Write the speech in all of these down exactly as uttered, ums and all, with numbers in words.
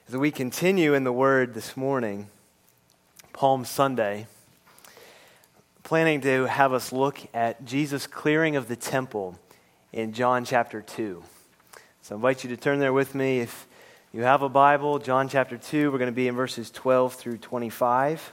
As we continue in the Word this morning, Palm Sunday, planning to have us look at Jesus' clearing of the temple in John chapter two. So I invite you to turn there with me. If you have a Bible, John chapter two, we're going to be in verses twelve through twenty-five.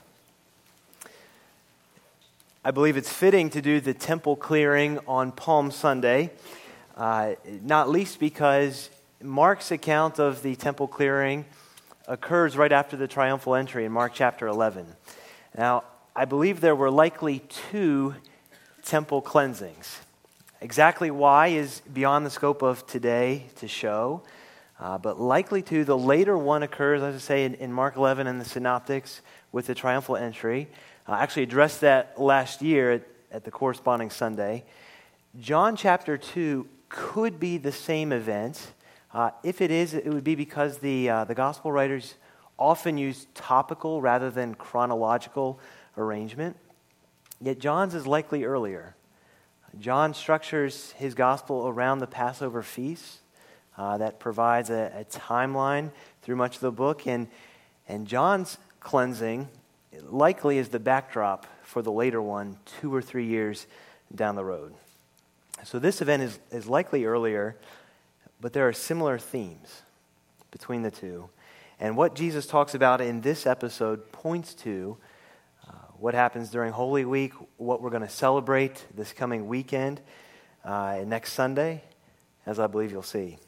I believe it's fitting to do the temple clearing on Palm Sunday, uh, not least because Mark's account of the temple clearing occurs right after the triumphal entry in Mark chapter eleven. Now, I believe there were likely two temple cleansings. Exactly why is beyond the scope of today to show, uh, but likely two. The later one occurs, as I say, in, in Mark eleven in the Synoptics with the triumphal entry. I actually addressed that last year at, at the corresponding Sunday. John chapter two could be the same event. Uh, if it is, it would be because the uh, the gospel writers often use topical rather than chronological arrangement. Yet John's is likely earlier. John structures his gospel around the Passover feast. Uh, that provides a, a timeline through much of the book. And, and John's cleansing likely is the backdrop for the later one two or three years down the road. So this event is, is likely earlier, but there are similar themes between the two. And what Jesus talks about in this episode points to uh, what happens during Holy Week, what we're going to celebrate this coming weekend, uh, next Sunday, as I believe you'll see.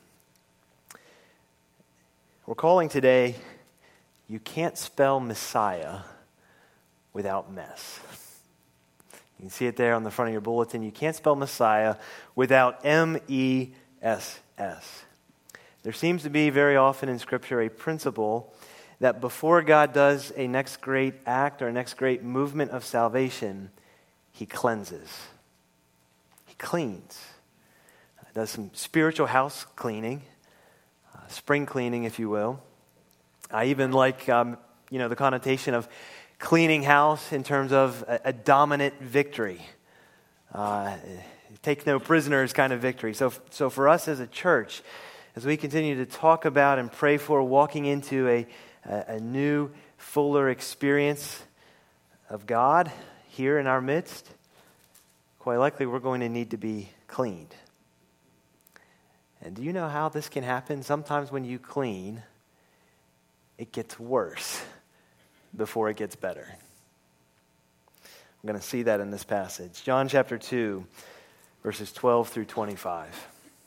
We're calling today, You Can't Spell Messiah Without Mess. You can see it there on the front of your bulletin. You can't spell Messiah without M E S S. There seems to be very often in Scripture a principle that before God does a next great act or a next great movement of salvation, He cleanses. He cleans. He does some spiritual house cleaning, uh, spring cleaning, if you will. I even like, um, you know, the connotation of cleaning house in terms of a, a dominant victory. Uh, take no prisoners kind of victory. So, so for us as a church, as we continue to talk about and pray for walking into a, a, a new, fuller experience of God here in our midst, quite likely we're going to need to be cleaned. And do you know how this can happen? Sometimes when you clean, it gets worse before it gets better. I'm going to see that in this passage. John chapter two, verses twelve through twenty-five.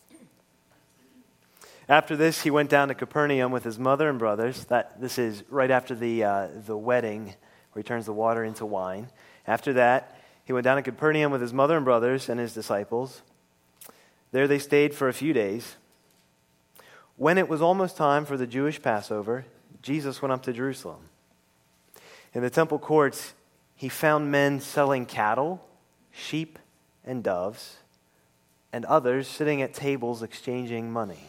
After this, he went down to Capernaum with his mother and brothers. That this is right after the uh, the wedding, where he turns the water into wine. After that, he went down to Capernaum with his mother and brothers and his disciples. There they stayed for a few days. When it was almost time for the Jewish Passover, Jesus went up to Jerusalem. In the temple courts, he found men selling cattle, sheep, and doves, and others sitting at tables exchanging money.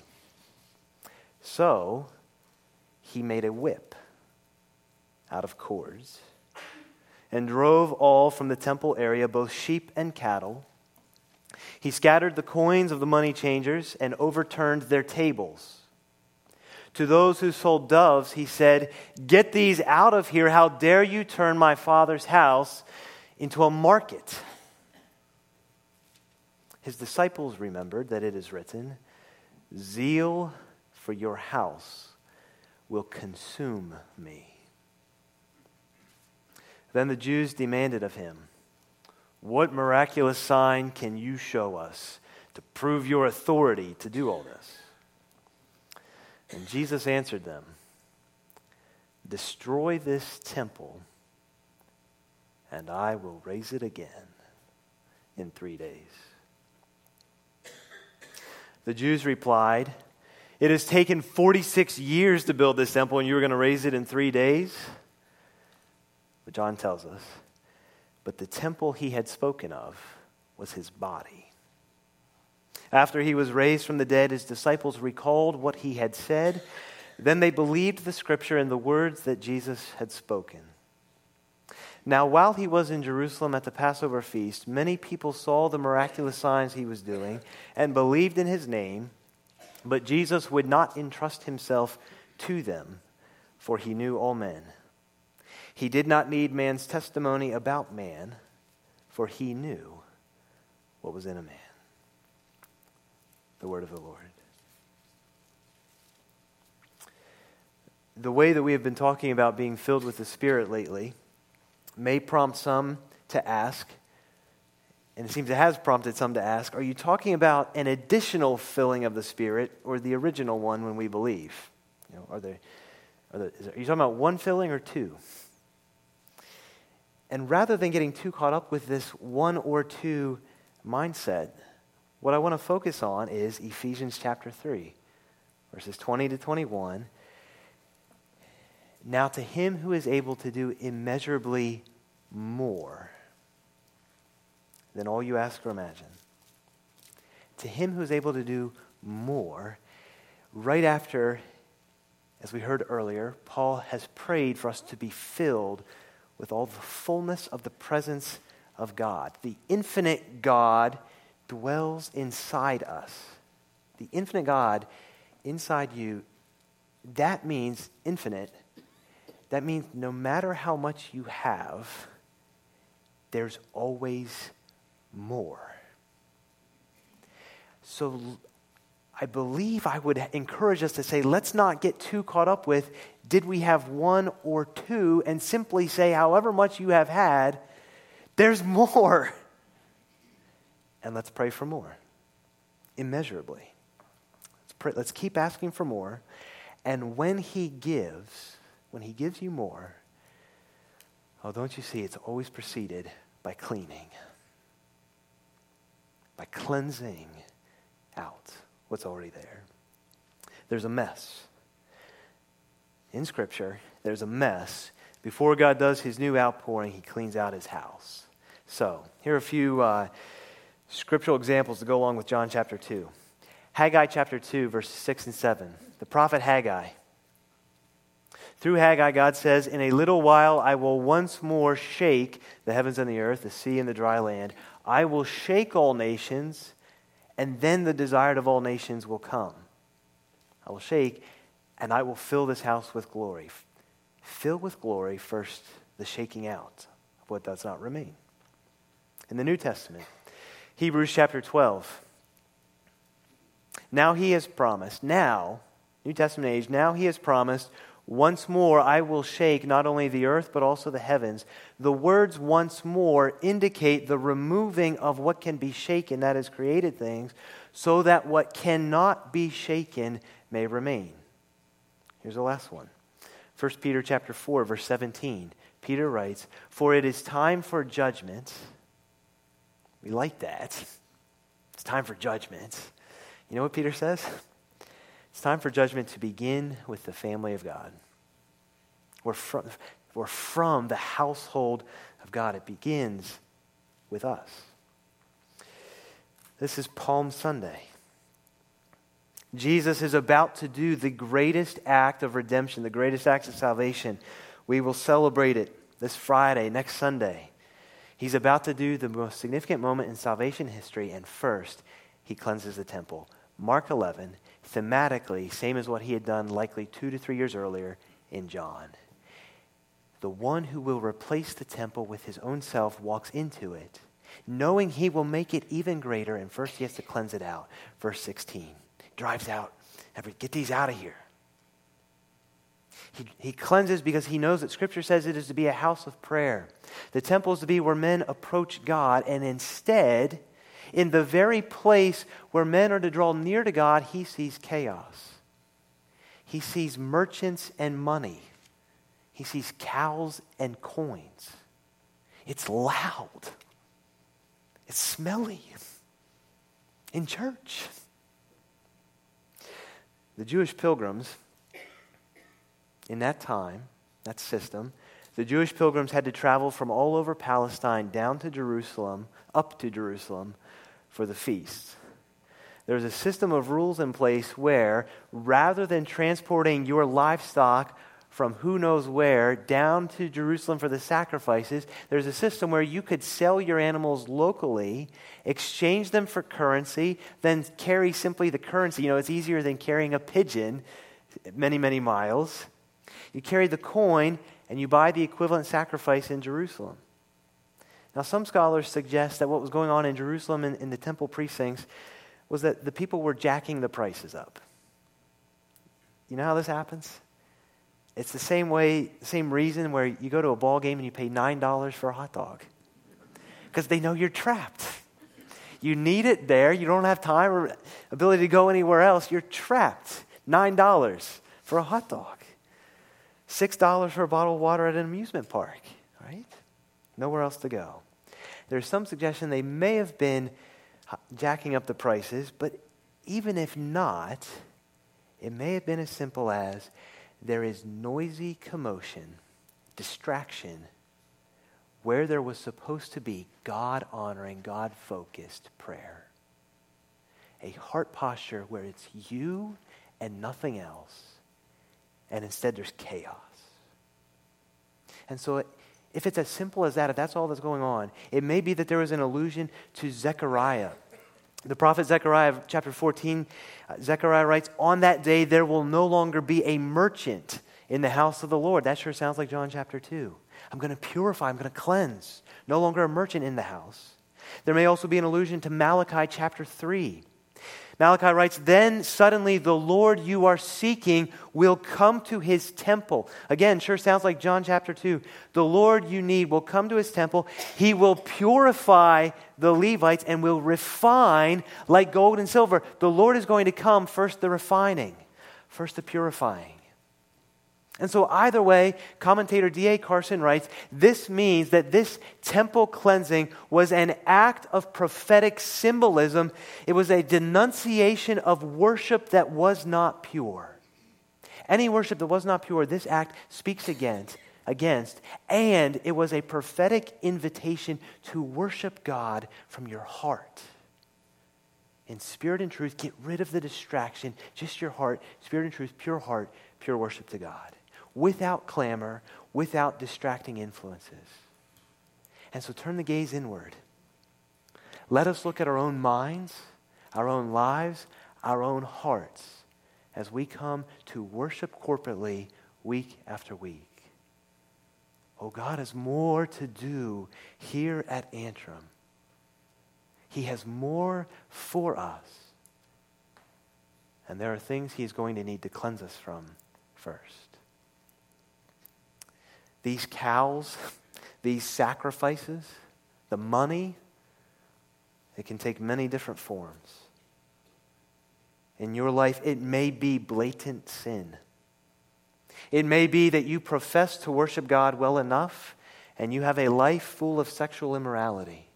So he made a whip out of cords and drove all from the temple area, both sheep and cattle. He scattered the coins of the money changers and overturned their tables. To those who sold doves, he said, "Get these out of here. How dare you turn my Father's house into a market?" His disciples remembered that it is written, "Zeal for your house will consume me." Then the Jews demanded of him, "What miraculous sign can you show us to prove your authority to do all this?" And Jesus answered them, "Destroy this temple, and I will raise it again in three days." The Jews replied, "It has taken forty-six years to build this temple, and you were going to raise it in three days?" But John tells us, but the temple he had spoken of was his body. After he was raised from the dead, his disciples recalled what he had said. Then they believed the scripture and the words that Jesus had spoken. Now, while he was in Jerusalem at the Passover feast, many people saw the miraculous signs he was doing and believed in his name, but Jesus would not entrust himself to them, for he knew all men. He did not need man's testimony about man, for he knew what was in a man. The word of the Lord. The way that we have been talking about being filled with the Spirit lately may prompt some to ask, and it seems it has prompted some to ask, are you talking about an additional filling of the Spirit or the original one when we believe? You know, are there, are, there, is there, are you talking about one filling or two? And rather than getting too caught up with this one or two mindset, what I want to focus on is Ephesians chapter three, verses twenty to twenty-one. Now to him who is able to do immeasurably more than all you ask or imagine, to him who is able to do more, right after, as we heard earlier, Paul has prayed for us to be filled with all the fullness of the presence of God. The infinite God dwells inside us. The infinite God inside you, that means infinite. That means no matter how much you have, there's always more. So I believe I would encourage us to say, let's not get too caught up with, did we have one or two, and simply say, however much you have had, there's more. And let's pray for more, immeasurably. Let's pray, let's keep asking for more. And when he gives, when he gives you more, oh, don't you see, it's always preceded by cleaning, by cleansing out what's already there. There's a mess. In Scripture, there's a mess. Before God does his new outpouring, he cleans out his house. So, here are a few uh, scriptural examples to go along with John chapter two. Haggai chapter two, verses six and seven. The prophet Haggai. Through Haggai, God says, in a little while I will once more shake the heavens and the earth, the sea and the dry land. I will shake all nations, and then the desired of all nations will come. I will shake, and I will fill this house with glory. Fill with glory, first the shaking out of what does not remain. In the New Testament, Hebrews chapter twelve. Now he has promised, now, New Testament age, now he has promised, once more I will shake not only the earth but also the heavens. The words once more indicate the removing of what can be shaken, that is created things, so that what cannot be shaken may remain. Here's the last one. First Peter chapter four, verse seventeen. Peter writes, for it is time for judgment. We like that. It's time for judgment. You know what Peter says? It's time for judgment to begin with the family of God. We're from, we're from the household of God. It begins with us. This is Palm Sunday. Jesus is about to do the greatest act of redemption, the greatest act of salvation. We will celebrate it this Friday, next Sunday. He's about to do the most significant moment in salvation history, and first, he cleanses the temple. Mark eleven, thematically, same as what he had done likely two to three years earlier in John. The one who will replace the temple with his own self walks into it, knowing he will make it even greater, and first he has to cleanse it out. Verse sixteen, drives out, every, get these out of here. He, he cleanses because he knows that Scripture says it is to be a house of prayer. The temple is to be where men approach God, and instead, in the very place where men are to draw near to God, he sees chaos. He sees merchants and money. He sees cows and coins. It's loud. It's smelly. In church. The Jewish pilgrims, in that time, that system, the Jewish pilgrims had to travel from all over Palestine down to Jerusalem, up to Jerusalem, for the feast. There's a system of rules in place where, rather than transporting your livestock from who knows where down to Jerusalem for the sacrifices, there's a system where you could sell your animals locally, exchange them for currency, then carry simply the currency. You know, it's easier than carrying a pigeon many, many miles. You carry the coin and you buy the equivalent sacrifice in Jerusalem. Now, some scholars suggest that what was going on in Jerusalem in, in the temple precincts was that the people were jacking the prices up. You know how this happens? It's the same way, same reason where you go to a ball game and you pay nine dollars for a hot dog. Because they know you're trapped. You need it there. You don't have time or ability to go anywhere else. You're trapped. nine dollars for a hot dog. six dollars for a bottle of water at an amusement park. Right? Nowhere else to go. There's some suggestion they may have been jacking up the prices, but even if not, it may have been as simple as there is noisy commotion, distraction, where there was supposed to be God-honoring, God-focused prayer. A heart posture where it's you and nothing else, and instead there's chaos. And so it, if it's as simple as that, if that's all that's going on, it may be that there was an allusion to Zechariah. The prophet Zechariah, chapter fourteen, uh, Zechariah writes, "On that day there will no longer be a merchant in the house of the Lord." That sure sounds like John chapter two. I'm going to purify, I'm going to cleanse. No longer a merchant in the house. There may also be an allusion to Malachi chapter three. Malachi writes, "Then suddenly the Lord you are seeking will come to his temple." Again, sure sounds like John chapter two. The Lord you need will come to his temple. He will purify the Levites and will refine like gold and silver. The Lord is going to come, first the refining, first the purifying. And so either way, commentator D A Carson writes, this means that this temple cleansing was an act of prophetic symbolism. It was a denunciation of worship that was not pure. Any worship that was not pure, this act speaks against, against, and it was a prophetic invitation to worship God from your heart. In spirit and truth, get rid of the distraction, just your heart, spirit and truth, pure heart, pure worship to God. Without clamor, without distracting influences. And so turn the gaze inward. Let us look at our own minds, our own lives, our own hearts as we come to worship corporately week after week. Oh, God has more to do here at Antrim. He has more for us. And there are things He's going to need to cleanse us from first. These cows, these sacrifices, the money, it can take many different forms. In your life, it may be blatant sin. It may be that you profess to worship God well enough and you have a life full of sexual immorality,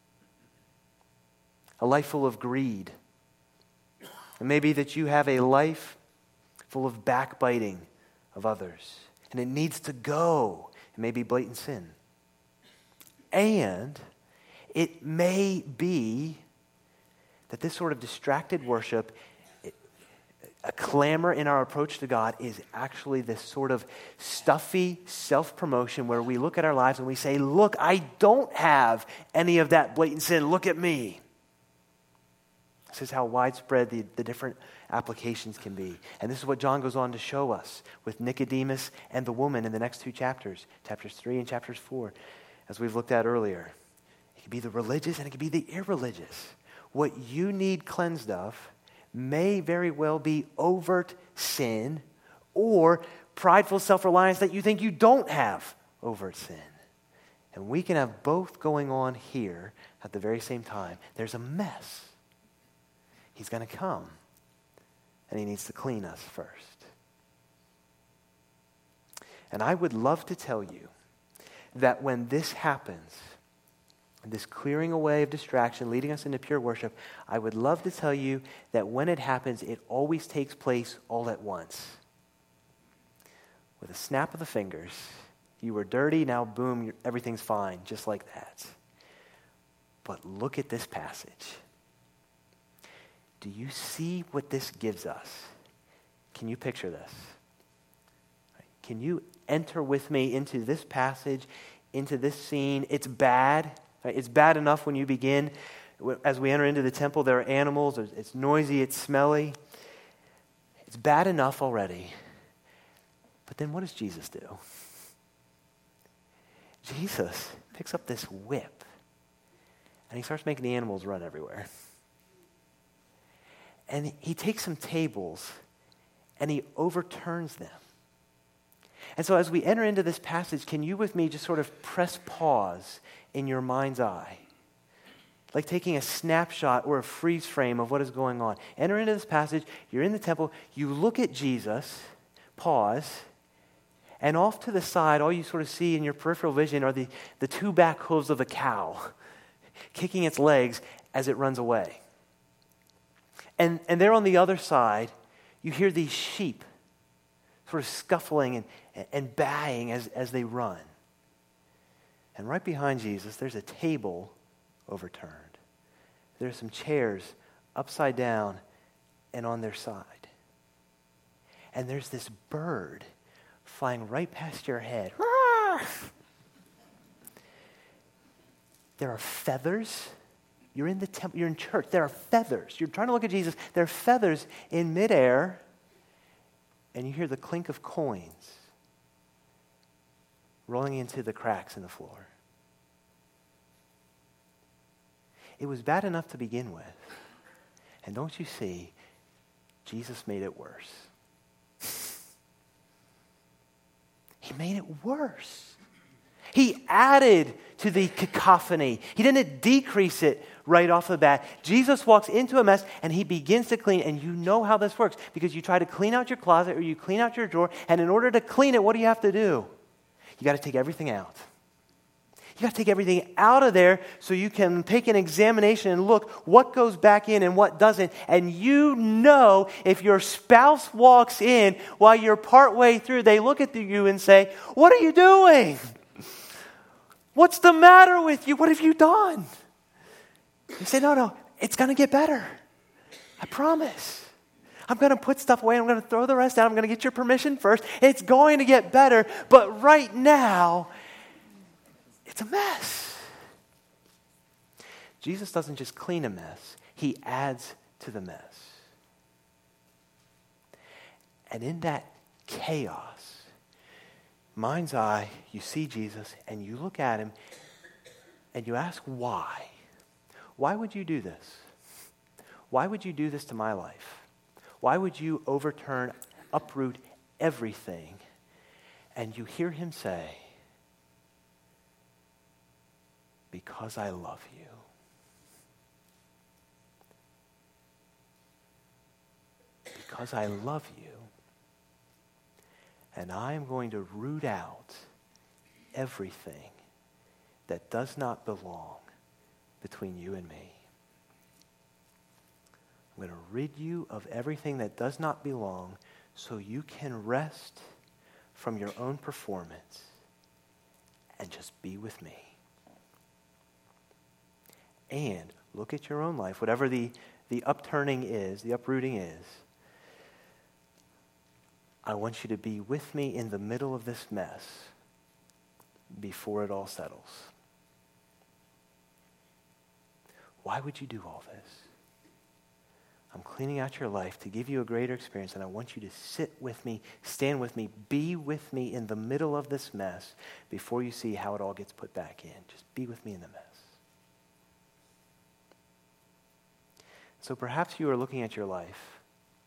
a life full of greed. It may be that you have a life full of backbiting of others. And it needs to go. It may be blatant sin. And it may be that this sort of distracted worship, a clamor in our approach to God, is actually this sort of stuffy self-promotion where we look at our lives and we say, look, I don't have any of that blatant sin. Look at me. This is how widespread the, the different applications can be. And this is what John goes on to show us with Nicodemus and the woman in the next two chapters, chapters three and chapters four, as we've looked at earlier. It could be the religious and it could be the irreligious. What you need cleansed of may very well be overt sin or prideful self-reliance that you think you don't have overt sin. And we can have both going on here at the very same time. There's a mess. He's going to come, and he needs to clean us first. And I would love to tell you that when this happens, this clearing away of distraction, leading us into pure worship, I would love to tell you that when it happens, it always takes place all at once. With a snap of the fingers, you were dirty, now boom, everything's fine, just like that. But look at this passage. Do you see what this gives us? Can you picture this? Can you enter with me into this passage, into this scene? It's bad. It's bad enough when you begin. As we enter into the temple, there are animals. It's noisy. It's smelly. It's bad enough already. But then what does Jesus do? Jesus picks up this whip and he starts making the animals run everywhere. And he takes some tables and he overturns them. And so as we enter into this passage, can you with me just sort of press pause in your mind's eye? Like taking a snapshot or a freeze frame of what is going on. Enter into this passage, you're in the temple, you look at Jesus, pause, and off to the side, all you sort of see in your peripheral vision are the, the two back hooves of a cow kicking its legs as it runs away. And, and there on the other side, you hear these sheep sort of scuffling and, and baying as, as they run. And right behind Jesus, there's a table overturned. There's some chairs upside down and on their side. And there's this bird flying right past your head. There are feathers. You're in the temple, you're in church. There are feathers. You're trying to look at Jesus. There are feathers in midair. And you hear the clink of coins rolling into the cracks in the floor. It was bad enough to begin with. And don't you see, Jesus made it worse. He made it worse. He added to the cacophony. He didn't decrease it right off the bat. Jesus walks into a mess and he begins to clean. And you know how this works because you try to clean out your closet or you clean out your drawer. And in order to clean it, what do you have to do? You got to take everything out. You got to take everything out of there so you can take an examination and look what goes back in and what doesn't. And you know if your spouse walks in while you're partway through, they look at you and say, "What are you doing? What's the matter with you? What have you done?" You say, "No, no, it's going to get better. I promise. I'm going to put stuff away. I'm going to throw the rest out. I'm going to get your permission first. It's going to get better. But right now, it's a mess." Jesus doesn't just clean a mess. He adds to the mess. And in that chaos, mind's eye, you see Jesus and you look at him and you ask why. Why would you do this? Why would you do this to my life? Why would you overturn, uproot everything? And you hear him say, "Because I love you." Because I love you. And I am going to root out everything that does not belong between you and me. I'm going to rid you of everything that does not belong so you can rest from your own performance and just be with me. And look at your own life, whatever the, the upturning is, the uprooting is. I want you to be with me in the middle of this mess before it all settles. Why would you do all this? I'm cleaning out your life to give you a greater experience, and I want you to sit with me, stand with me, be with me in the middle of this mess before you see how it all gets put back in. Just be with me in the mess. So perhaps you are looking at your life,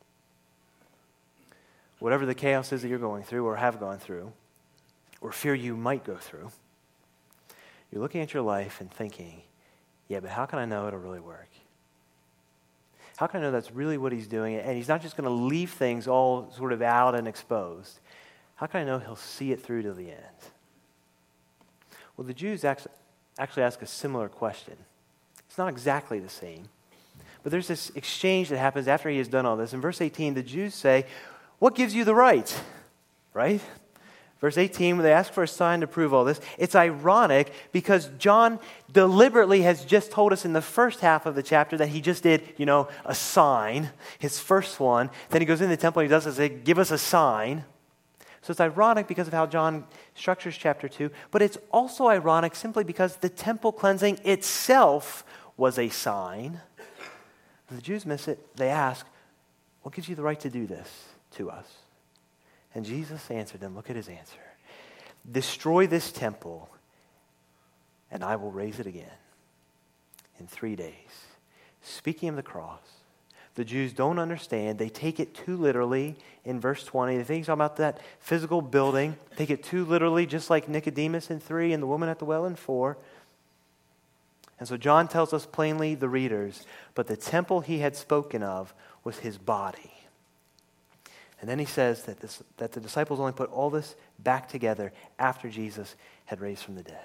whatever the chaos is that you're going through or have gone through, or fear you might go through. You're looking at your life and thinking, yeah, but how can I know it'll really work? How can I know that's really what he's doing? And he's not just going to leave things all sort of out and exposed. How can I know he'll see it through to the end? Well, the Jews actually ask a similar question. It's not exactly the same. But there's this exchange that happens after he has done all this. In verse eighteen, the Jews say, "What gives you the right?" Right? Verse eighteen, when they ask for a sign to prove all this, it's ironic because John deliberately has just told us in the first half of the chapter that he just did, you know, a sign, his first one. Then he goes in the temple and he does this, say, "Give us a sign." So it's ironic because of how John structures chapter two, but it's also ironic simply because the temple cleansing itself was a sign. The Jews miss it. They ask, "What gives you the right to do this to us?" And Jesus answered them. Look at his answer. Destroy this temple, and I will raise it again in three days. Speaking of the cross, the Jews don't understand. They take it too literally in verse twenty. They think he's talking about that physical building. Take it too literally, just like Nicodemus in three and the woman at the well in four. And so John tells us plainly, the readers, but the temple he had spoken of was his body. And then he says that, this, that the disciples only put all this back together after Jesus had raised from the dead.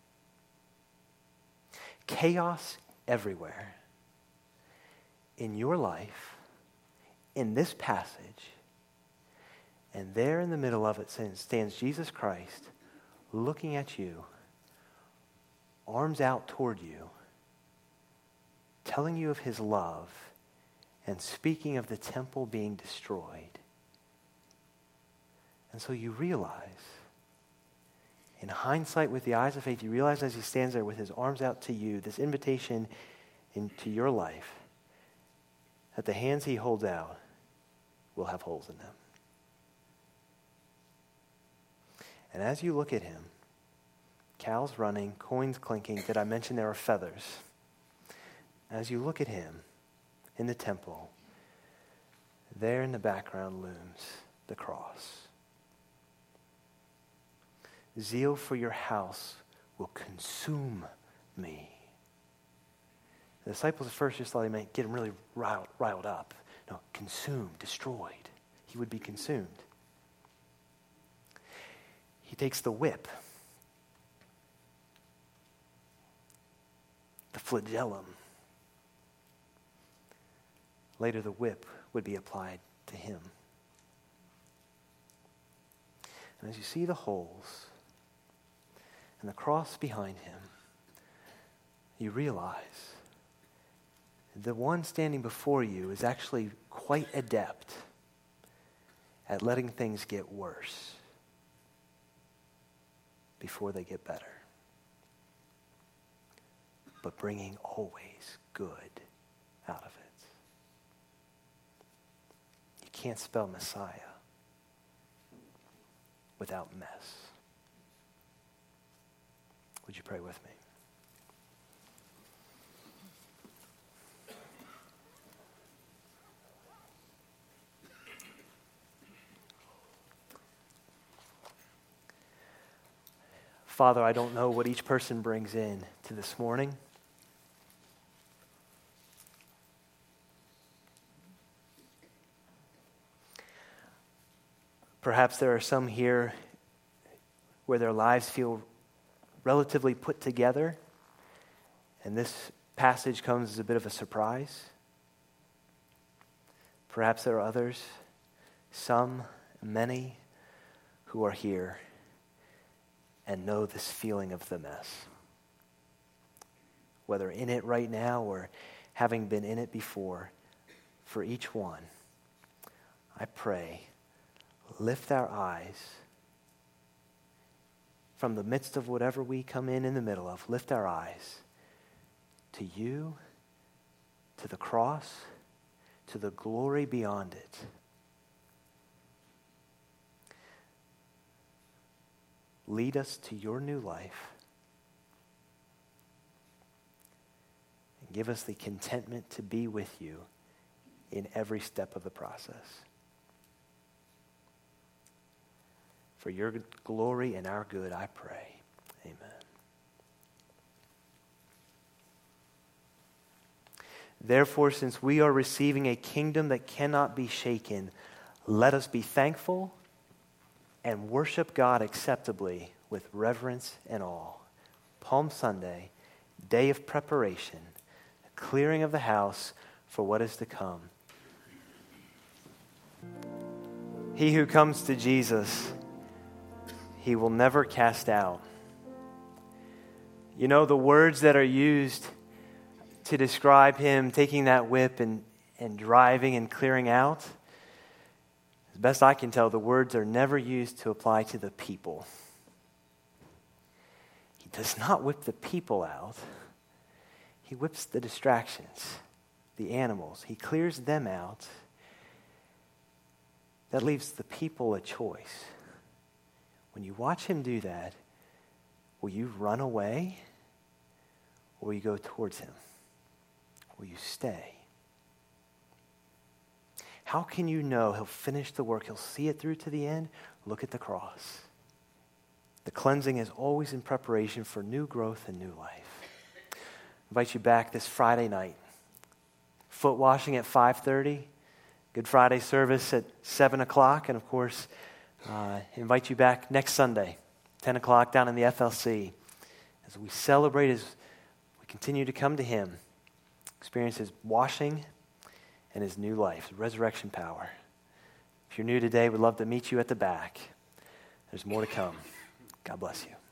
Chaos everywhere. In your life, in this passage, and there in the middle of it stands Jesus Christ looking at you, arms out toward you, telling you of his love, and speaking of the temple being destroyed. And so you realize, in hindsight with the eyes of faith, you realize as he stands there with his arms out to you, this invitation into your life, that the hands he holds out will have holes in them. And as you look at him, cows running, coins clinking, did I mention there are feathers? As you look at him in the temple, there in the background looms the cross. Zeal for your house will consume me. The disciples at first just thought he meant get him really riled, riled up. No, consumed, destroyed. He would be consumed. He takes the whip, the flagellum. Later the whip would be applied to him. And as you see the holes and the cross behind him, you realize the one standing before you is actually quite adept at letting things get worse before they get better, but bringing always good out of it. You can't spell Messiah without mess. Would you pray with me? Father, I don't know what each person brings in to this morning. Perhaps there are some here where their lives feel relatively put together, and this passage comes as a bit of a surprise. Perhaps there are others, some, many, who are here and know this feeling of the mess. Whether in it right now or having been in it before, for each one, I pray, lift our eyes from the midst of whatever we come in in the middle of, lift our eyes to you, to the cross, to the glory beyond it. Lead us to your new life. And give us the contentment to be with you in every step of the process. For your glory and our good, I pray. Amen. Therefore, since we are receiving a kingdom that cannot be shaken, let us be thankful and worship God acceptably with reverence and awe. Palm Sunday, day of preparation, a clearing of the house for what is to come. He who comes to Jesus, he will never cast out. You know, the words that are used to describe him taking that whip and, and driving and clearing out, as best I can tell, the words are never used to apply to the people. He does not whip the people out. He whips the distractions, the animals. He clears them out. that leaves the people a choice. When you watch him do that, will you run away or will you go towards him? Will you stay? How can you know he'll finish the work? He'll see it through to the end? Look at the cross. The cleansing is always in preparation for new growth and new life. I invite you back this Friday night. Foot washing at five thirty. Good Friday service at seven o'clock. And of course, uh, invite you back next Sunday, ten o'clock down in the F L C. As we celebrate, as we continue to come to him, experience his washing and his new life, his resurrection power. If you're new today, we'd love to meet you at the back. There's more to come. God bless you.